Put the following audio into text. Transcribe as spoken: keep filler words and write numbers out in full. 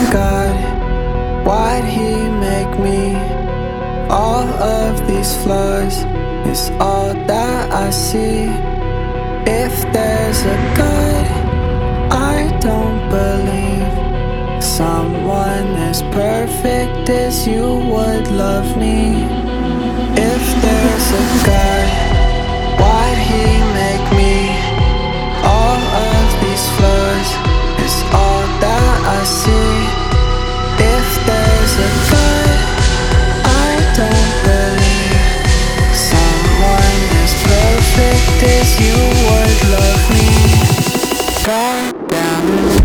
God? Why'd he make me? All of these flaws is all that I see. If there's a God, I don't believe someone as perfect as you would love me. If there's a God, why'd he make me? All of these flaws is all that I see. If there's a God, I don't believe someone as perfect as you would love me. God damn it.